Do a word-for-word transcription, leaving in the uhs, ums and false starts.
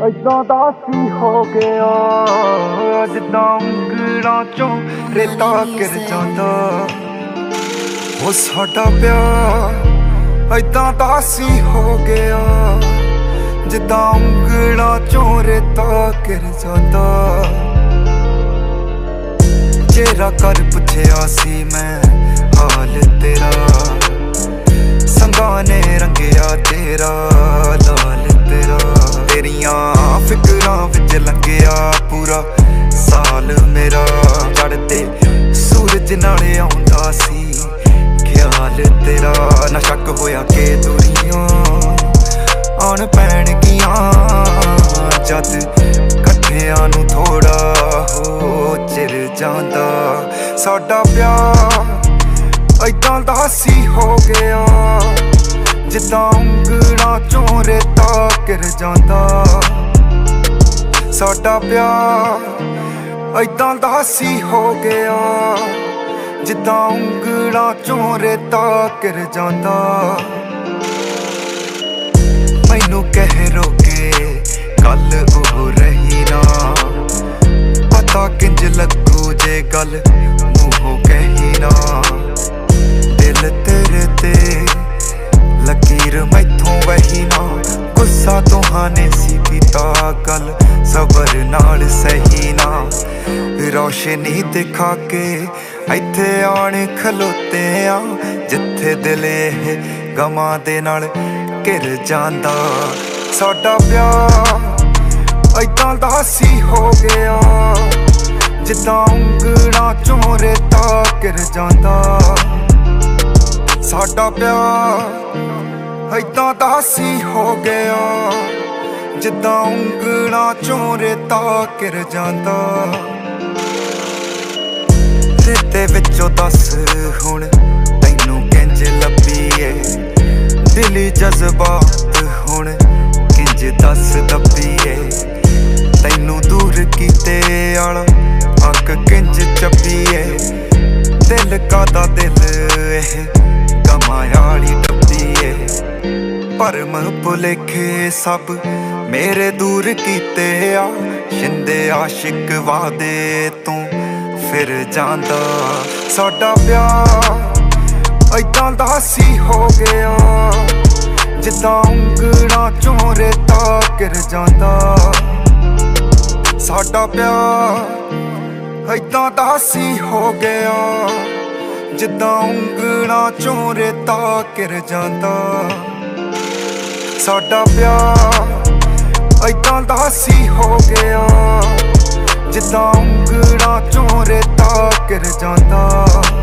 ऐदां दा सी हो गया जिद्दां ਉਂਗਲਾਂ चों रेता गिर जांदा ओ साडा प्यार ऐदां दा सी हो गया जिद्दां ਉਂਗਲਾਂ चों रेता गिर जांदा चेहरा कर पुछया सी मैं हाल तेरा संगा ने रंगया तेरा लाल तेरा तेरियां फिकरां विच लंघिया पूरा साल मेरा चढ़ते सूरज नाले आउंदा सी ख्याल तेरा ना शक होया के दूरियां आन पैणगियां जद कट्ठियां नूं थोड़ा हो चिर जांदा साडा प्यार ऐदां दा सी हो गया जिद्दां ਉਂਗਲਾਂ चों रेता गिर जांदा साडा प्यार ऐदां दा सी हो गया जिद्दां ਉਂਗਲਾਂ चों रेता गिर जांदा मैनू कह रोके गल ओह रही ना पता किंज लगू जे गल मूंहों कही ना दिल तेरे ते लकीर मैथों वही ना गुस्सा तुहाने सी कीता गल सबर नाल सही ना रोशनी दिखा के इत्थे आण खलोते आ जिथे दिल गमां दे नाल घिर जांदा साडा प्यार ऐदां दा सी हो गया जिद्दां ਉਂਗਲਾਂ चों रेता गिर जांदा साडा प्यार ऐदां दा सी हो गया जिद्दां ਉਂਗਲਾਂ चों रेता गिर जांदा रेते विचों दस हुण तैनू किंज लभीए दिली जज्बात हुण किंज दस दबीए तैनू दूर कीते आला अग किंज चबीए दिल कादा दिल एह कमायाली डब्बीए भरम भुलेखे सब मेरे दूर कीते आ शिंदे आशिक वादे तू फिर जांदा साडा प्यार ऐदां दा सी हो गया जिद्दां ਉਂਗਲਾਂ चों रेता गिर जांदा साडा प्यार ऐदां दा सी हो गया जिद्दां ਉਂਗਲਾਂ चों रेता गिर जांदा साडा प्यार ऐदां दा सी हो गया जिद्दां ਉਂਗਲਾਂ चों रेता गिर जांदा।